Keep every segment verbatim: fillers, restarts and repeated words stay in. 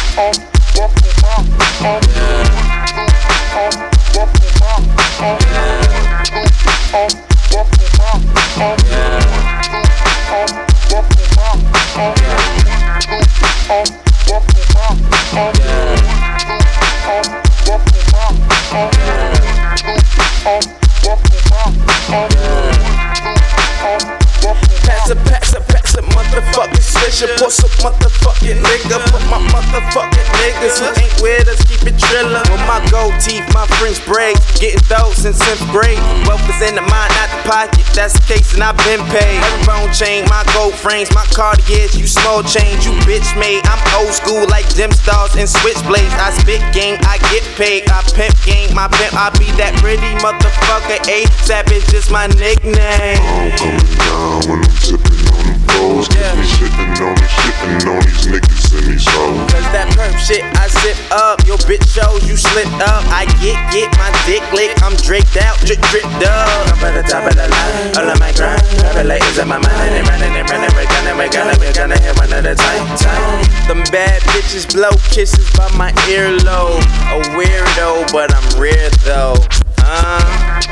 Pass a, pass a, pass a motherfucking swisher. Pour some motherfucking nigga for my motherfucking niggas who ain't with us, keep it drillin'. With my gold teeth, my French braids, getting those since tenth grade. Wealth is in the mind, not the pocket. That's the case, and I've been paid. Herringbone chain, my gold frames, my Cartiers, you small change, you bitch made. I'm old school like gym stars and switchblades. I spit game, I get paid. I pimp game, my pimp, I be that pretty motherfucker. A Savage is my nickname. I'm coming down when I'm sipping on them foes. Cause Yeah. we shitting on them, shitting on these niggas and these hoes. Cause that perp shit, I zip up. Your bitch shows you slipped up. I get, get my dick licked. I'm draked out, drip, dripped up. I'm at the top of the line, all of my grind. Revelators in my mind, and they running, they running. We're gonna, we're gonna, we're gonna hit one at a time, time. Them bad bitches blow kisses by my earlobe. A weirdo, but I'm rare though. Uh.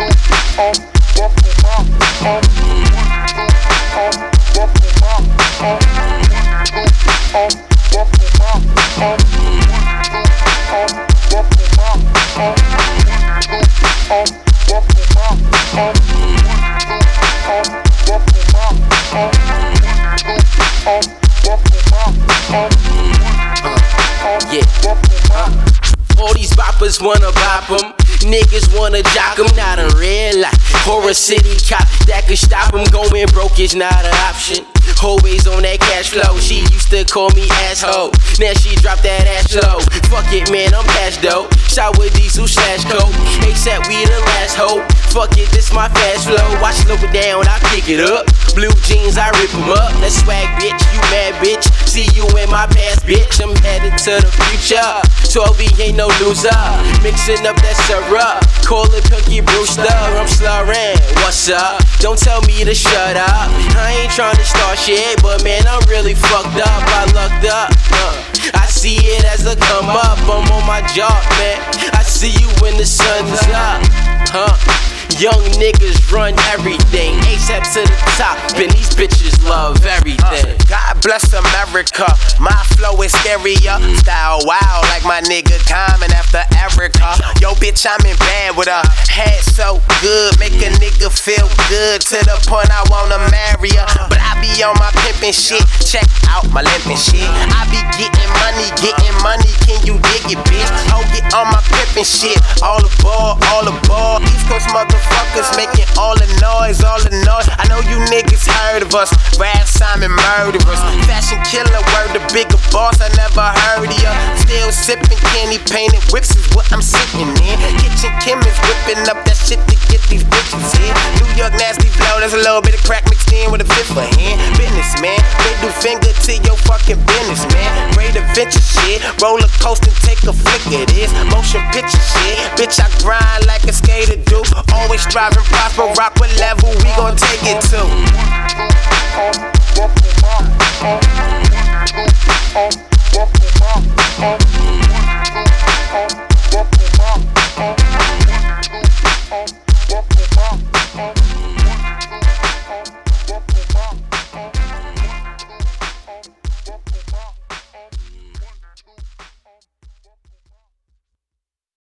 Yeah. Uh. All these boppers wanna bop 'em. Niggas wanna jock 'em, not in real life. Horror City cop that could stop 'em. Going broke is not an option. Always on that cash flow. She used to call me asshole. Now she dropped that ass low. Fuck it, man, I'm cash dope. Shot with diesel slash coke. ASAP, we the last hope. Fuck it, this my fast flow. I slow it down, I pick it up. Blue jeans, I rip 'em up. That swag, bitch, you mad, bitch. See you in my past, bitch. I'm headed to the future. twelve E ain't no loser. Mixing up that syrup. Call it Pinky Brewster. I'm slurring. What's up? Don't tell me to shut up. I ain't trying to start shit, but man, I'm really fucked up. I lucked up. Uh, I see it as a come up. I'm on my job, man. I see you when the sun's up. Huh? Young niggas run everything. ASAP to the top, and these bitches love everything. Uh, God bless America. My flow is scarier. Style wild like my nigga Common after Erica. Yo, bitch, I'm in bed with her. Head so good, make a nigga feel good to the point I wanna marry her. But I be on my pimpin' shit. Check out my limpin' shit. I be getting money, getting money. Can you dig it, bitch? Oh, get on my pimpin' shit. All aboard, all aboard. East Coast motherfuckers making all the noise, all the noise. I know you niggas heard of us. Brad Simon murderers. Fashion killer, word the bigger boss. I never heard of ya. Still sipping candy painted whips is what I'm sitting in. Kitchen Kim is whipping up that shit to get these bitches in. New York nasty flow, there's a little bit of crack mixed in with a fifth for hand. Business, man. Middle finger to your fucking business, man. Great adventure shit. Roller coaster, take a flick of this. Motion picture shit. Bitch, I grind like a skater do. Always striving, prosper, rock what level we gon' take it to. Oh,